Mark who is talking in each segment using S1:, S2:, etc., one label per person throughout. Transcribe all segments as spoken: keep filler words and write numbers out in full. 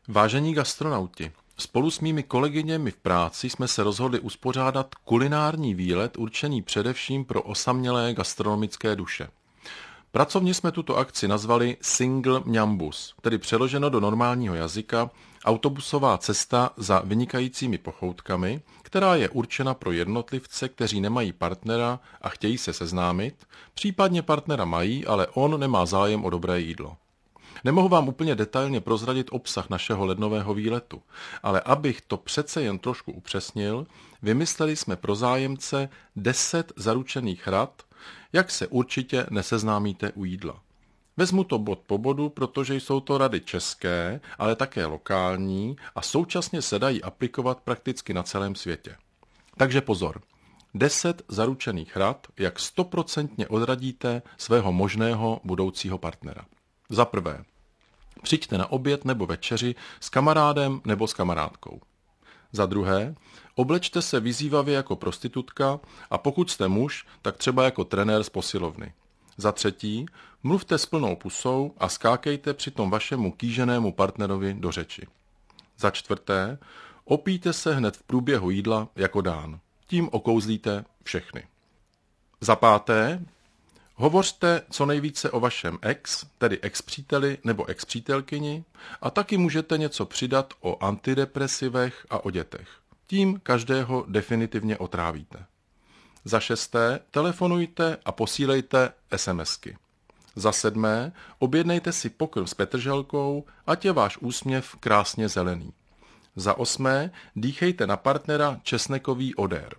S1: Vážení gastronauti, spolu s mými kolegyněmi v práci jsme se rozhodli uspořádat kulinární výlet určený především pro osamělé gastronomické duše. Pracovně jsme tuto akci nazvali Single Mňambus, tedy přeloženo do normálního jazyka autobusová cesta za vynikajícími pochoutkami, která je určena pro jednotlivce, kteří nemají partnera a chtějí se seznámit, případně partnera mají, ale on nemá zájem o dobré jídlo. Nemohu vám úplně detailně prozradit obsah našeho lednového výletu, ale abych to přece jen trošku upřesnil, vymysleli jsme pro zájemce deset zaručených rad, jak se určitě neseznámíte u jídla. Vezmu to bod po bodu, protože jsou to rady české, ale také lokální a současně se dají aplikovat prakticky na celém světě. Takže pozor, deset zaručených rad, jak stoprocentně odradíte svého možného budoucího partnera. Za prvé, přijďte na oběd nebo večeři s kamarádem nebo s kamarádkou. Za druhé, oblečte se vyzývavě jako prostitutka a pokud jste muž, tak třeba jako trenér z posilovny. Za třetí, mluvte s plnou pusou a skákejte přitom vašemu kýženému partnerovi do řeči. Za čtvrté, opijte se hned v průběhu jídla jako dán. Tím okouzlíte všechny. Za páté, hovořte co nejvíce o vašem ex, tedy ex-příteli nebo ex-přítelkyni a taky můžete něco přidat o antidepresivech a o dětech. Tím každého definitivně otrávíte. Za šesté, telefonujte a posílejte SMSky. Za sedmé, objednejte si pokrm s petrželkou, ať je váš úsměv krásně zelený. Za osmé, dýchejte na partnera česnekový odér.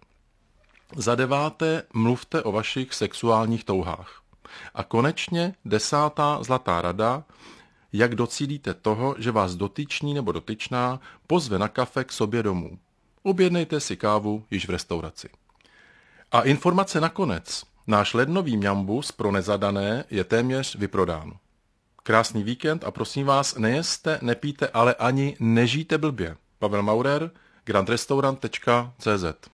S1: Za deváté, mluvte o vašich sexuálních touhách. A konečně desátá zlatá rada, jak docílíte toho, že vás dotyčný nebo dotyčná pozve na kafe k sobě domů. Objednejte si kávu již v restauraci. A informace nakonec. Náš lednový mňambus pro nezadané je téměř vyprodán. Krásný víkend a prosím vás, nejeste, nepijte, ale ani nežijte blbě. Pavel Maurer, grandrestaurant tečka cé zet